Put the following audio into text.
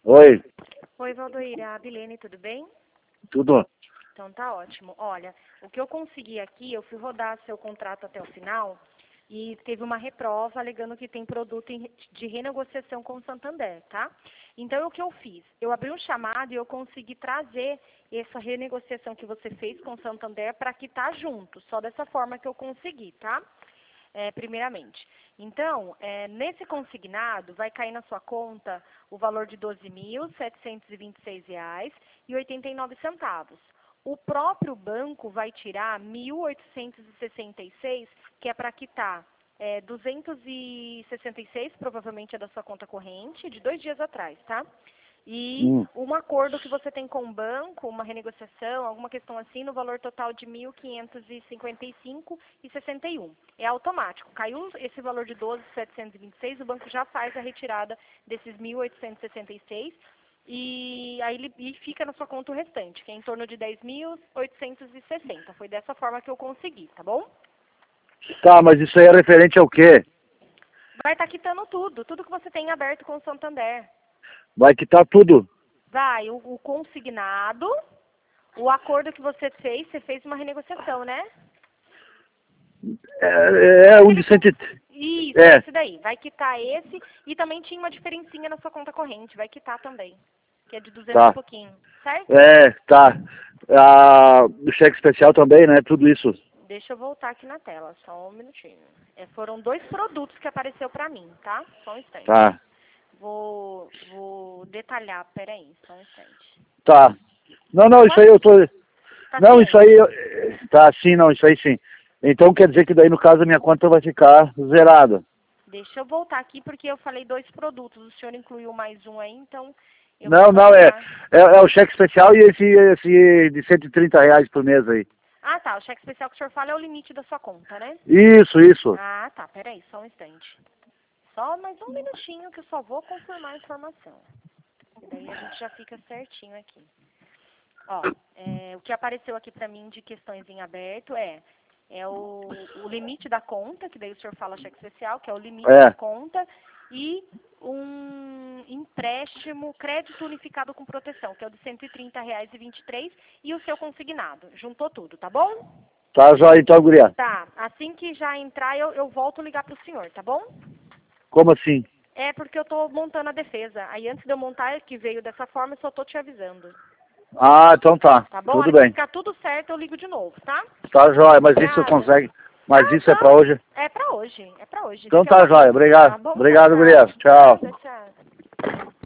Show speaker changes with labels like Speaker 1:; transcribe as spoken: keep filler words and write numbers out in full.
Speaker 1: Oi,
Speaker 2: Oi, Valdoíra, a Bilene, tudo bem?
Speaker 1: tudo?
Speaker 2: Então tá ótimo. Olha, o que eu consegui aqui, eu fui rodar seu contrato até o final e teve uma reprova alegando que tem produto em- de renegociação com o Santander, tá? Então o que eu fiz? Eu abri um chamado e eu consegui trazer essa renegociação que você fez com o Santander para quitar junto, só dessa forma que eu consegui, tá? É, primeiramente. Então, é, nesse consignado, vai cair na sua conta o valor de doze mil setecentos e vinte e seis reais e oitenta e nove centavos. O próprio banco vai tirar mil oitocentos e sessenta e seis, que é para quitar é, duzentos e sessenta e seis, provavelmente é da sua conta corrente, de dois dias atrás, tá? E
Speaker 1: Hum.
Speaker 2: um acordo que você tem com o banco, uma renegociação, alguma questão assim, no valor total de mil quinhentos e cinquenta e cinco reais e sessenta e um. É automático. Caiu esse valor de doze mil setecentos e vinte e seis, o banco já faz a retirada desses mil oitocentos e sessenta e seis e aí ele e fica na sua conta o restante, que é em torno de dez mil oitocentos e sessenta. Foi dessa forma que eu consegui, tá bom?
Speaker 1: Tá, mas isso aí é referente ao quê?
Speaker 2: Vai estar quitando tudo, tudo que você tem aberto com o Santander.
Speaker 1: Vai quitar tudo?
Speaker 2: Vai, o, o consignado, o acordo que você fez, você fez uma renegociação, né?
Speaker 1: É, é um de cento e...
Speaker 2: Isso,
Speaker 1: É,
Speaker 2: esse daí. Vai quitar esse e também tinha uma diferencinha na sua conta corrente. Vai quitar também, que é de duzentos e
Speaker 1: tá.
Speaker 2: pouquinho, certo?
Speaker 1: É, tá. Ah, o cheque especial também, né? Tudo isso.
Speaker 2: Deixa eu voltar aqui na tela, só um minutinho. É, foram dois produtos que apareceu pra mim, tá? Só um instante.
Speaker 1: Tá,
Speaker 2: Vou, vou detalhar, peraí, só um instante.
Speaker 1: tá. Não, não, isso aí eu tô...
Speaker 2: Tá
Speaker 1: Não, isso aí...
Speaker 2: ciente?
Speaker 1: eu- Tá, sim, não, isso aí sim. Então quer dizer que daí, no caso, a minha conta vai ficar zerada.
Speaker 2: Deixa eu voltar aqui porque eu falei dois produtos. O senhor incluiu mais um aí, então eu vou
Speaker 1: Não,
Speaker 2: só
Speaker 1: não, é,
Speaker 2: olhar.
Speaker 1: é, é o cheque especial e esse, esse de cento e trinta reais por mês aí.
Speaker 2: Ah, tá. O cheque especial que o senhor fala é o limite da sua conta, né?
Speaker 1: Isso, isso.
Speaker 2: Ah, tá. Peraí, só um instante. Só mais um minutinho que eu só vou confirmar a informação. E daí a gente já fica certinho aqui. Ó, é, o que apareceu aqui pra mim de questões em aberto é, é o, o limite da conta, que daí o senhor fala cheque especial, que é o limite
Speaker 1: É.
Speaker 2: da conta, e um empréstimo crédito unificado com proteção, que é o de cento e trinta reais e vinte e três, e o seu consignado. Juntou tudo, tá bom?
Speaker 1: Tá, joia, então, guria.
Speaker 2: Tá. Assim que já entrar, eu, eu volto a ligar pro senhor, tá bom?
Speaker 1: Como assim?
Speaker 2: É porque eu tô montando a defesa. Aí antes de eu montar, é que veio dessa forma, eu só tô te avisando.
Speaker 1: Ah, então tá.
Speaker 2: Tá bom? A
Speaker 1: Tudo
Speaker 2: hora que
Speaker 1: bem.
Speaker 2: ficar tudo certo, eu ligo de novo, tá?
Speaker 1: Tá, joia, mas isso
Speaker 2: Obrigada.
Speaker 1: consegue. Mas
Speaker 2: Ah,
Speaker 1: isso é pra
Speaker 2: então,
Speaker 1: hoje?
Speaker 2: é pra hoje. É pra hoje.
Speaker 1: Então
Speaker 2: Liga
Speaker 1: tá,
Speaker 2: lá.
Speaker 1: joia. Obrigado.
Speaker 2: Tá bom? Tchau,
Speaker 1: Obrigado, guria.
Speaker 2: tchau.
Speaker 1: Tchau.
Speaker 2: Nada, tchau.